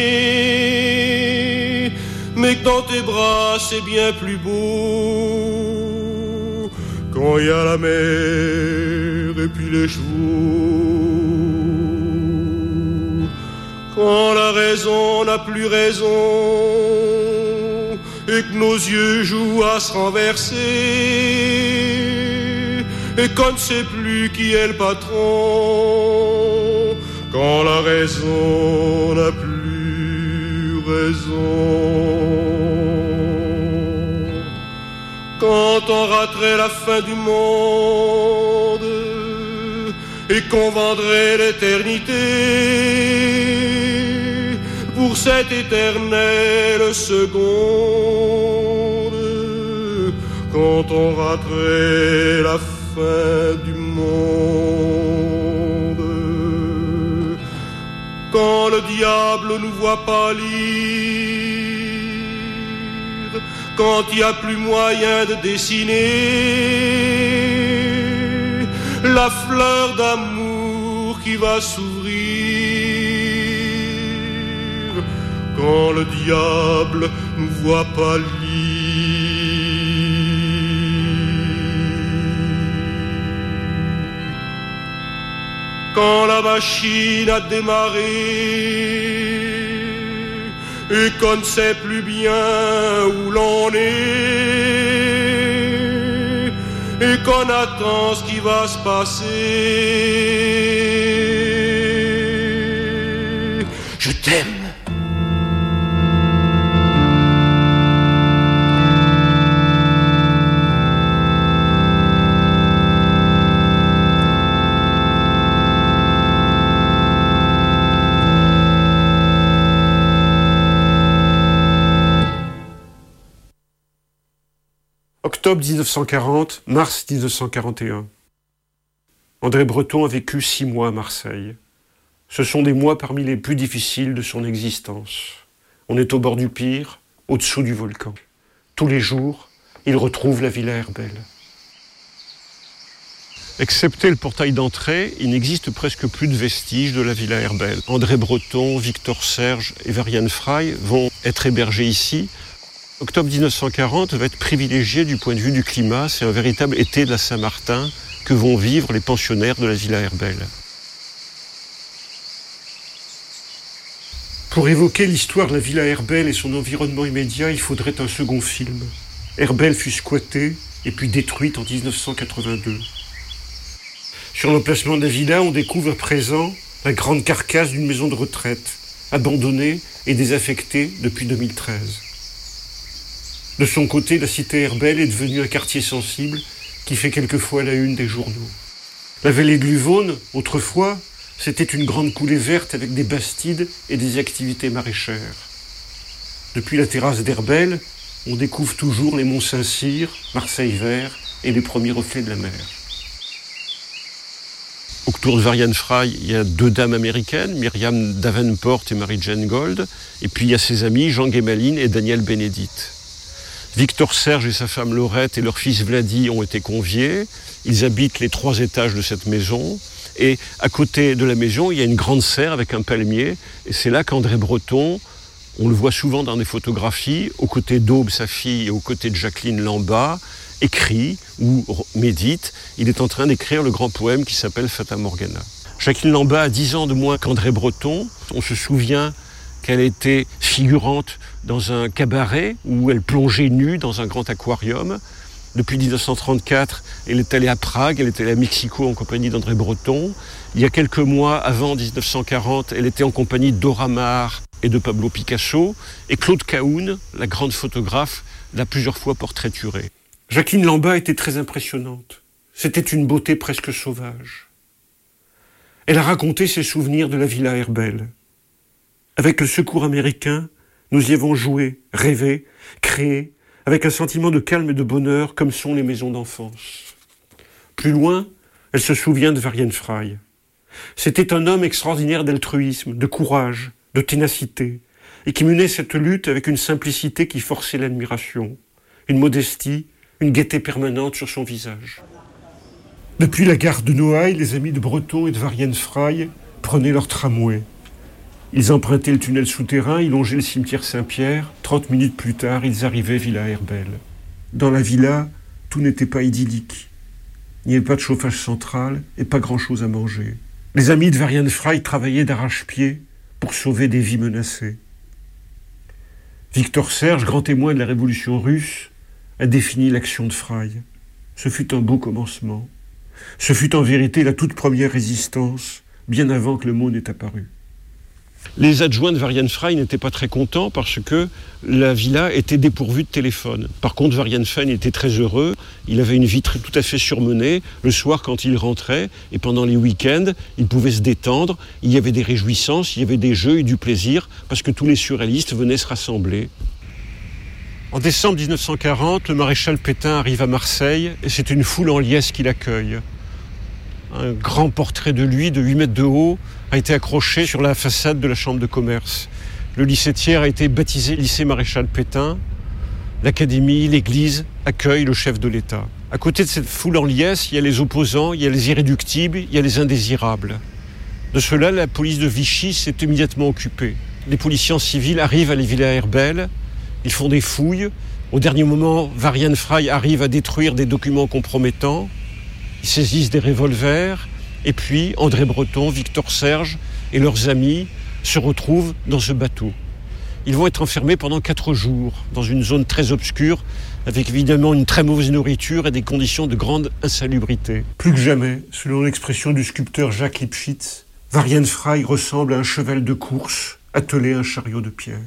ciné, mais que dans tes bras c'est bien plus beau. Quand il y a la mer et puis les chevaux, quand la raison n'a plus raison et que nos yeux jouent à se renverser, et qu'on ne sait plus qui est le patron, quand la raison n'a plus raison, quand on raterait la fin du monde et qu'on vendrait l'éternité pour cette éternelle seconde, quand on raterait la fin du monde, quand le diable nous voit pâlir, quand il n'y a plus moyen de dessiner, la fleur d'amour qui va s'ouvrir quand le diable nous voit pâlir. Quand la machine a démarré et qu'on ne sait plus bien où l'on est et qu'on attend ce qui va se passer. Je t'aime. Octobre 1940, mars 1941. André Breton a vécu 6 mois à Marseille. Ce sont des mois parmi les plus difficiles de son existence. On est au bord du Pire, au-dessous du volcan. Tous les jours, il retrouve la Villa Herbel. Excepté le portail d'entrée, il n'existe presque plus de vestiges de la Villa Herbel. André Breton, Victor Serge et Varian Fry vont être hébergés ici. Octobre 1940 va être privilégié du point de vue du climat. C'est un véritable été de la Saint-Martin que vont vivre les pensionnaires de la Villa Herbel. Pour évoquer l'histoire de la Villa Herbel et son environnement immédiat, il faudrait un second film. Herbel fut squattée et puis détruite en 1982. Sur l'emplacement de la villa, on découvre à présent la grande carcasse d'une maison de retraite, abandonnée et désaffectée depuis 2013. De son côté, la cité Herbel est devenue un quartier sensible qui fait quelquefois la une des journaux. La vallée de l'Uvonne, autrefois, c'était une grande coulée verte avec des bastides et des activités maraîchères. Depuis la terrasse d'Herbel, on découvre toujours les monts Saint-Cyr, Marseille vert et les premiers reflets de la mer. Autour de Varian Fry, il y a 2 dames américaines, Myriam Davenport et Mary-Jane Gold, et puis il y a ses amis Jean Guémaline et Daniel Bénédite. Victor Serge et sa femme Laurette et leur fils Vladi ont été conviés. Ils habitent les 3 étages de cette maison. Et à côté de la maison, il y a une grande serre avec un palmier. Et c'est là qu'André Breton, on le voit souvent dans des photographies, aux côtés d'Aube, sa fille, et aux côtés de Jacqueline Lamba, écrit ou médite. Il est en train d'écrire le grand poème qui s'appelle Fata Morgana. Jacqueline Lamba a 10 ans de moins qu'André Breton. On se souvient qu'elle était figurante dans un cabaret où elle plongeait nue dans un grand aquarium. Depuis 1934, elle est allée à Prague, elle est allée à Mexico en compagnie d'André Breton. Il y a quelques mois, avant 1940, elle était en compagnie de Dora Maar et de Pablo Picasso. Et Claude Cahun, la grande photographe, l'a plusieurs fois portraiturée. Jacqueline Lamba était très impressionnante. C'était une beauté presque sauvage. Elle a raconté ses souvenirs de la Villa Herbel. Avec le secours américain, nous y avons joué, rêvé, créé, avec un sentiment de calme et de bonheur comme sont les maisons d'enfance. Plus loin, elle se souvient de Varian Fry. C'était un homme extraordinaire d'altruisme, de courage, de ténacité, et qui menait cette lutte avec une simplicité qui forçait l'admiration, une modestie, une gaieté permanente sur son visage. Depuis la gare de Noailles, les amis de Breton et de Varian Fry prenaient leur tramway. Ils empruntaient le tunnel souterrain, ils longeaient le cimetière Saint-Pierre. 30 minutes plus tard, ils arrivaient Villa Herbel. Dans la villa, tout n'était pas idyllique. Il n'y avait pas de chauffage central et pas grand-chose à manger. Les amis de Varian Fry travaillaient d'arrache-pied pour sauver des vies menacées. Victor Serge, grand témoin de la révolution russe, a défini l'action de Fry. Ce fut un beau commencement. Ce fut en vérité la toute première résistance, bien avant que le mot n'ait apparu. Les adjoints de Varian Fry n'étaient pas très contents parce que la villa était dépourvue de téléphone. Par contre, Varian Fry était très heureux. Il avait une vie tout à fait surmenée. Le soir, quand il rentrait, et pendant les week-ends, il pouvait se détendre. Il y avait des réjouissances, il y avait des jeux et du plaisir parce que tous les surréalistes venaient se rassembler. En décembre 1940, le maréchal Pétain arrive à Marseille et c'est une foule en liesse qui l'accueille. Un grand portrait de lui, de 8 mètres de haut, a été accroché sur la façade de la chambre de commerce. Le lycée Thiers a été baptisé lycée Maréchal Pétain. L'académie, l'église accueillent le chef de l'État. À côté de cette foule en liesse, il y a les opposants, il y a les irréductibles, il y a les indésirables. De cela, la police de Vichy s'est immédiatement occupée. Les policiers en civil arrivent à les villas Herbel, ils font des fouilles. Au dernier moment, Varian Fry arrive à détruire des documents compromettants. Ils saisissent des revolvers. Et puis, André Breton, Victor Serge et leurs amis se retrouvent dans ce bateau. Ils vont être enfermés pendant 4 jours dans une zone très obscure, avec évidemment une très mauvaise nourriture et des conditions de grande insalubrité. Plus que jamais, selon l'expression du sculpteur Jacques Lipchitz, Varian Fry ressemble à un cheval de course attelé à un chariot de pierre.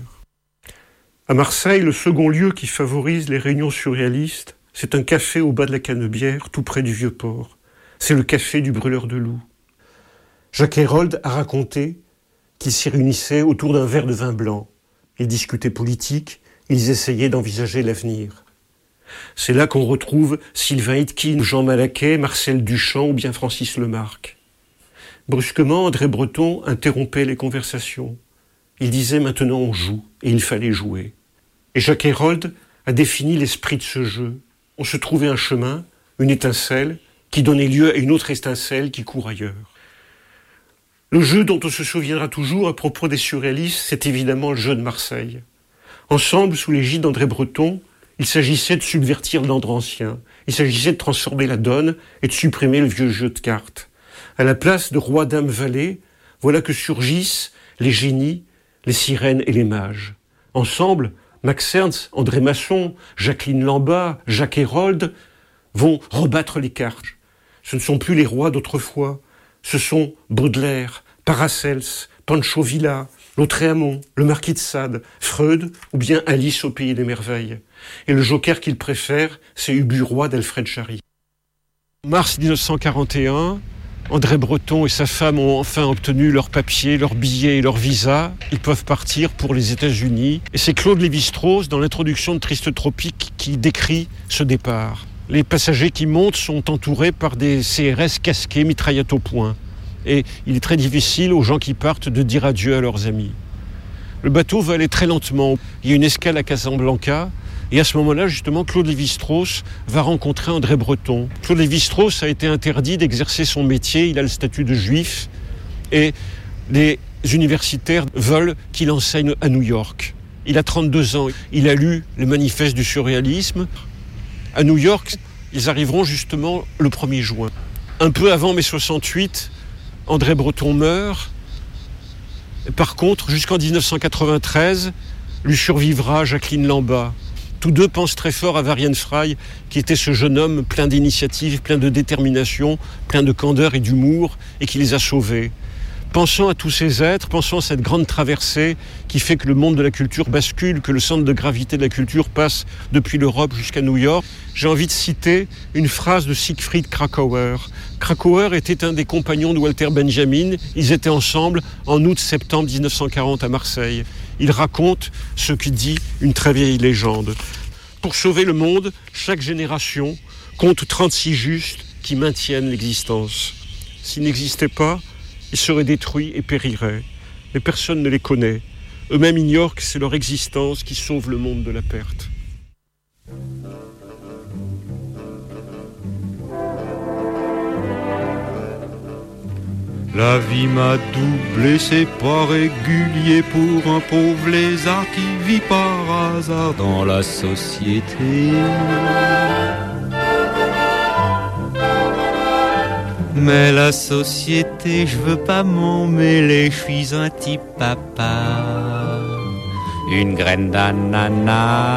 À Marseille, le second lieu qui favorise les réunions surréalistes, c'est un café au bas de la Canebière, tout près du Vieux-Port. C'est le café du brûleur de loups. Jacques Hérold a raconté qu'ils s'y réunissaient autour d'un verre de vin blanc. Ils discutaient politique, ils essayaient d'envisager l'avenir. C'est là qu'on retrouve Sylvain Hitkin, Jean Malaquet, Marcel Duchamp ou bien Francis Lemarque. Brusquement, André Breton interrompait les conversations. Il disait « maintenant on joue » et il fallait jouer. Et Jacques Hérold a défini l'esprit de ce jeu. On se trouvait un chemin, une étincelle, qui donnait lieu à une autre étincelle qui court ailleurs. Le jeu dont on se souviendra toujours à propos des surréalistes, c'est évidemment le jeu de Marseille. Ensemble, sous l'égide d'André Breton, il s'agissait de subvertir l'ordre ancien. Il s'agissait de transformer la donne et de supprimer le vieux jeu de cartes. À la place de roi, dame, valet, voilà que surgissent les génies, les sirènes et les mages. Ensemble, Max Ernst, André Masson, Jacqueline Lamba, Jacques Hérold vont rebattre les cartes. Ce ne sont plus les rois d'autrefois. Ce sont Baudelaire, Paracels, Pancho Villa, Lautréamont, le marquis de Sade, Freud ou bien Alice au pays des merveilles. Et le joker qu'il préfère, c'est Ubu Roi d'Alfred Jarry. En mars 1941, André Breton et sa femme ont enfin obtenu leurs papiers, leurs billets et leurs visas. Ils peuvent partir pour les États-Unis. Et c'est Claude Lévi-Strauss, dans l'introduction de Triste Tropique, qui décrit ce départ. Les passagers qui montent sont entourés par des CRS casqués, mitraillettes au poing. Et il est très difficile aux gens qui partent de dire adieu à leurs amis. Le bateau va aller très lentement. Il y a une escale à Casablanca. Et à ce moment-là, justement, Claude Lévi-Strauss va rencontrer André Breton. Claude Lévi-Strauss a été interdit d'exercer son métier. Il a le statut de juif. Et les universitaires veulent qu'il enseigne à New York. Il a 32 ans. Il a lu le manifeste du surréalisme. À New York, ils arriveront justement le 1er juin. Un peu avant mai 68, André Breton meurt. Par contre, jusqu'en 1993, lui survivra Jacqueline Lamba. Tous deux pensent très fort à Varian Fry, qui était ce jeune homme plein d'initiative, plein de détermination, plein de candeur et d'humour, et qui les a sauvés. Pensons à tous ces êtres, pensons à cette grande traversée qui fait que le monde de la culture bascule, que le centre de gravité de la culture passe depuis l'Europe jusqu'à New York. J'ai envie de citer une phrase de Siegfried Kracauer. Kracauer était un des compagnons de Walter Benjamin. Ils étaient ensemble en août-septembre 1940 à Marseille. Il raconte ce que dit une très vieille légende. Pour sauver le monde, chaque génération compte 36 justes qui maintiennent l'existence. S'ils n'existaient pas, ils seraient détruits et périraient. Mais personne ne les connaît. Eux-mêmes ignorent que c'est leur existence qui sauve le monde de la perte. La vie m'a doublé, c'est pas régulier pour un pauvre lézard qui vit par hasard dans la société. Mais la société, je veux pas m'en mêler, je suis un type papa, une graine d'ananas.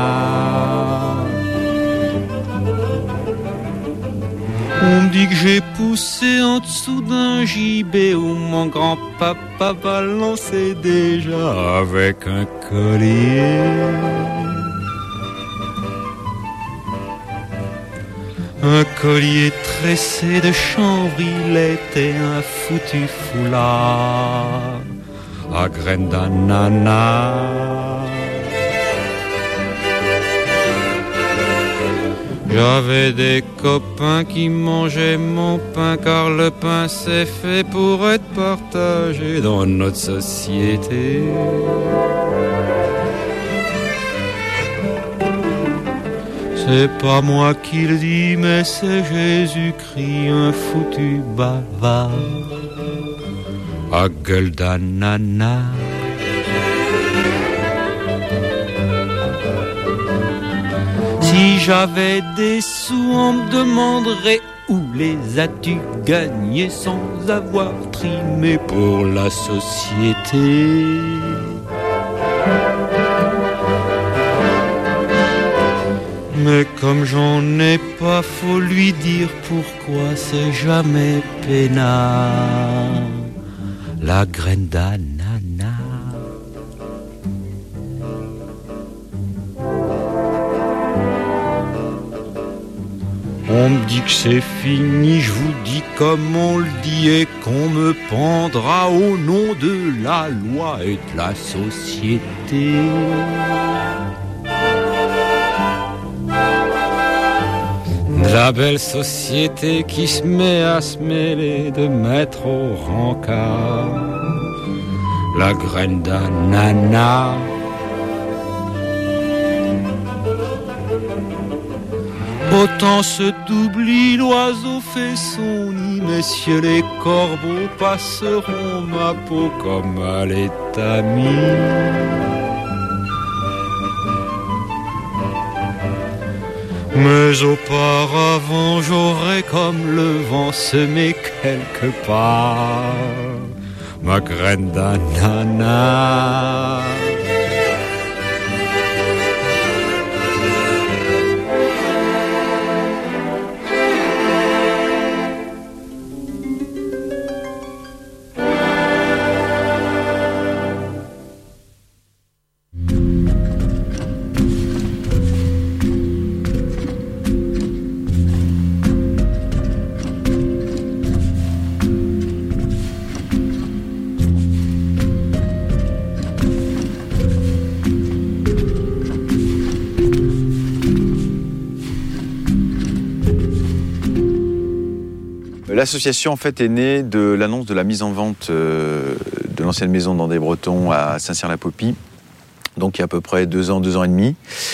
On me dit que j'ai poussé en dessous d'un gibet où mon grand-papa balançait déjà avec un collier. Un collier tressé de chanvre, il était un foutu foulard à graines d'ananas. J'avais des copains qui mangeaient mon pain, car le pain c'est fait pour être partagé dans notre société. C'est pas moi qui le dis, mais c'est Jésus-Christ, un foutu bavard, à gueule d'ananas. Si j'avais des sous, on me demanderait où les as-tu gagnés sans avoir trimé pour la société. Mais comme j'en ai pas, faut lui dire pourquoi c'est jamais peinard, la graine d'ananas. On me dit que c'est fini, je vous dis comme on le dit, et qu'on me pendra au nom de la loi et de la société. La belle société qui se met à se mêler de maître au rencard, la graine d'ananas. Autant se d'oubli, l'oiseau fait son nid, messieurs les corbeaux passeront ma peau comme à l'étamine. Mais auparavant j'aurais comme le vent semé quelque part ma graine d'ananas. L'association en fait est née de l'annonce de la mise en vente de l'ancienne maison d'André-Breton à Saint-Cyr-la-Popie. Donc il y a à peu près 2 ans, 2 ans et demi.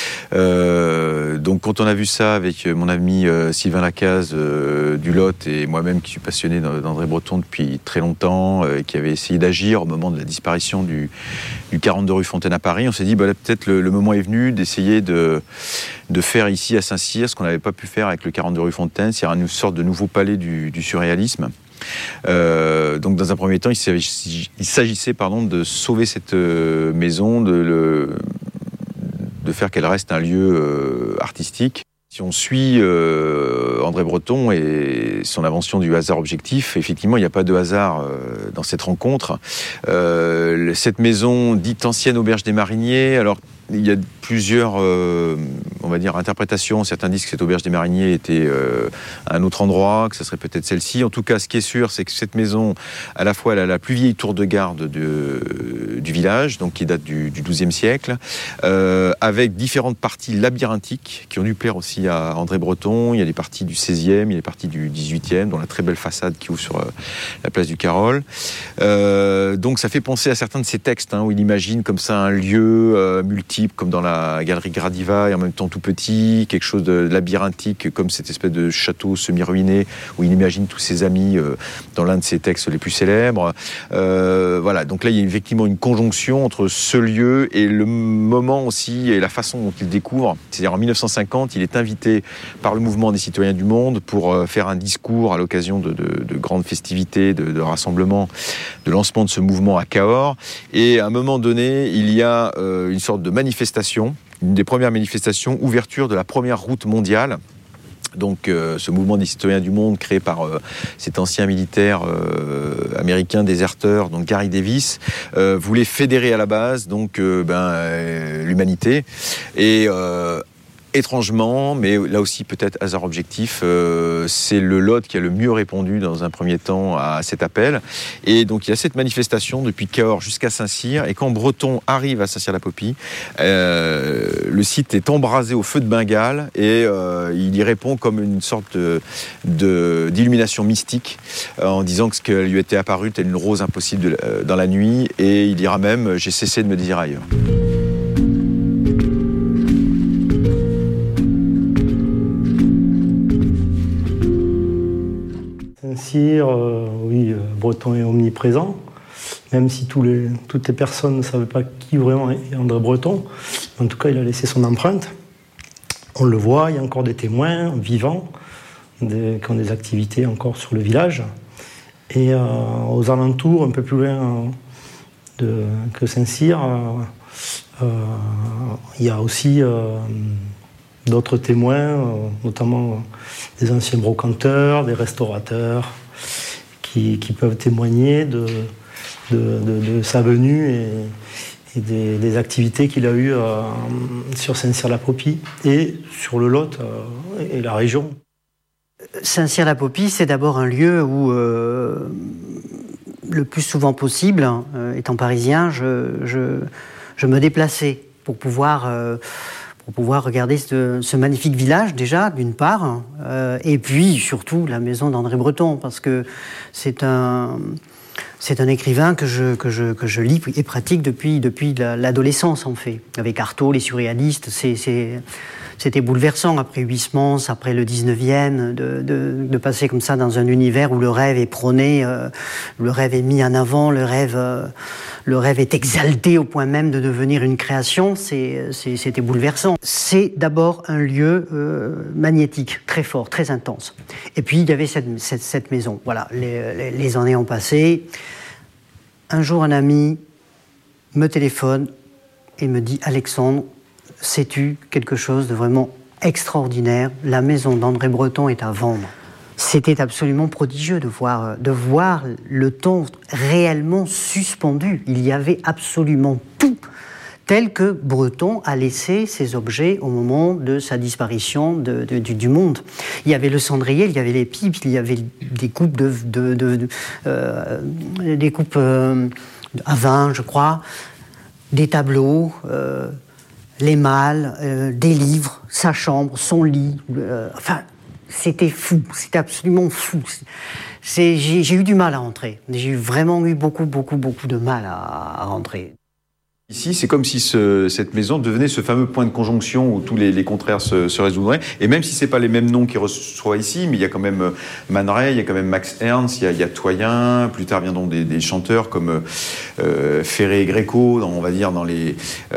Donc quand on a vu ça avec mon ami Sylvain Lacaze du Lot et moi-même qui suis passionné d'André-Breton depuis très longtemps, qui avait essayé d'agir au moment de la disparition du 42 rue Fontaine à Paris, on s'est dit là, peut-être le moment est venu d'essayer de faire ici à Saint-Cyr ce qu'on n'avait pas pu faire avec le 42 rue Fontaine, c'est-à-dire une sorte de nouveau palais du surréalisme. Donc dans un premier temps, il s'agissait de sauver cette maison, de faire qu'elle reste un lieu artistique. Si on suit André-Breton et son invention du hasard objectif, effectivement, il n'y a pas de hasard dans cette rencontre. Cette maison dite ancienne auberge des mariniers, alors il y a plusieurs, on va dire, interprétations. Certains disent que cette auberge des mariniers était à un autre endroit, que ce serait peut-être celle-ci. En tout cas, ce qui est sûr, c'est que cette maison, à la fois, elle a la plus vieille tour de garde du village, donc qui date du XIIe siècle, avec différentes parties labyrinthiques qui ont dû plaire aussi à André-Breton. Il y a des parties du XVIe, il y a des parties du XVIIIe, dont la très belle façade qui ouvre sur la place du Carol. Donc ça fait penser à certains de ses textes, où il imagine comme ça un lieu multiple, comme dans la galerie Gradiva, et en même temps tout petit, quelque chose de labyrinthique, comme cette espèce de château semi-ruiné, où il imagine tous ses amis dans l'un de ses textes les plus célèbres. Voilà, donc là il y a effectivement une conjonction entre ce lieu et le moment aussi, et la façon dont il découvre. C'est-à-dire en 1950, il est invité par le mouvement des citoyens du monde pour faire un discours à l'occasion de grandes festivités, de rassemblements, de lancement de ce mouvement à Cahors. Et à un moment donné, il y a une sorte de manifestation, une des premières manifestations, ouverture de la première route mondiale. Donc ce mouvement des citoyens du monde créé par cet ancien militaire américain déserteur, donc Gary Davis, voulait fédérer à la base donc l'humanité. Et étrangement, mais là aussi peut-être hasard objectif, c'est le Lot qui a le mieux répondu dans un premier temps à cet appel. Et donc il y a cette manifestation depuis Cahors jusqu'à Saint-Cyr, et quand Breton arrive à Saint-Cyr-la-Popie, le site est embrasé au feu de Bengale, et il y répond comme une sorte d'illumination mystique, en disant que ce qui lui était apparu tel une rose impossible dans la nuit, et il dira même « j'ai cessé de me désirer ailleurs ». mentir, oui, Breton est omniprésent. Même si toutes les personnes ne savaient pas qui vraiment est André Breton. En tout cas, il a laissé son empreinte. On le voit, il y a encore des témoins vivants qui ont des activités encore sur le village. Et aux alentours, un peu plus loin que Saint-Cyr, il y a aussi d'autres témoins, notamment des anciens brocanteurs, des restaurateurs, qui peuvent témoigner de sa venue et des activités qu'il a eues sur Saint-Cyr-la-Popie et sur le Lot et la région. Saint-Cyr-la-Popie, c'est d'abord un lieu où, le plus souvent possible, étant parisien, je me déplaçais pour pouvoir regarder ce magnifique village, déjà, d'une part, et puis surtout la maison d'André Breton, parce que c'est un écrivain que je lis et pratique depuis l'adolescence, en fait. Avec Artaud, les surréalistes, c'était bouleversant, après Huysmans, après le 19e, de passer comme ça dans un univers où le rêve est prôné, le rêve est mis en avant, le rêve est exalté au point même de devenir une création. C'était bouleversant. C'est d'abord un lieu magnétique, très fort, très intense. Et puis il y avait cette maison. Voilà, les années ont passé. Un jour, un ami me téléphone et me dit « Alexandre, sais-tu quelque chose de vraiment extraordinaire? La maison d'André Breton est à vendre. » C'était absolument prodigieux de voir le temps réellement suspendu. Il y avait absolument tout, tel que Breton a laissé ses objets au moment de sa disparition du monde. Il y avait le cendrier, il y avait les pipes, il y avait des coupes à vin, je crois, des tableaux, les malles, des livres, sa chambre, son lit. C'était fou, c'était absolument fou. J'ai eu du mal à rentrer. J'ai vraiment eu beaucoup de mal à rentrer. Ici, c'est comme si cette maison devenait ce fameux point de conjonction où tous les contraires se résoudraient. Et même si ce n'est pas les mêmes noms qui reçoivent ici, mais il y a quand même Man Ray, il y a quand même Max Ernst, il y a Toyen, plus tard viendront des chanteurs comme Ferré et Gréco, on va dire dans les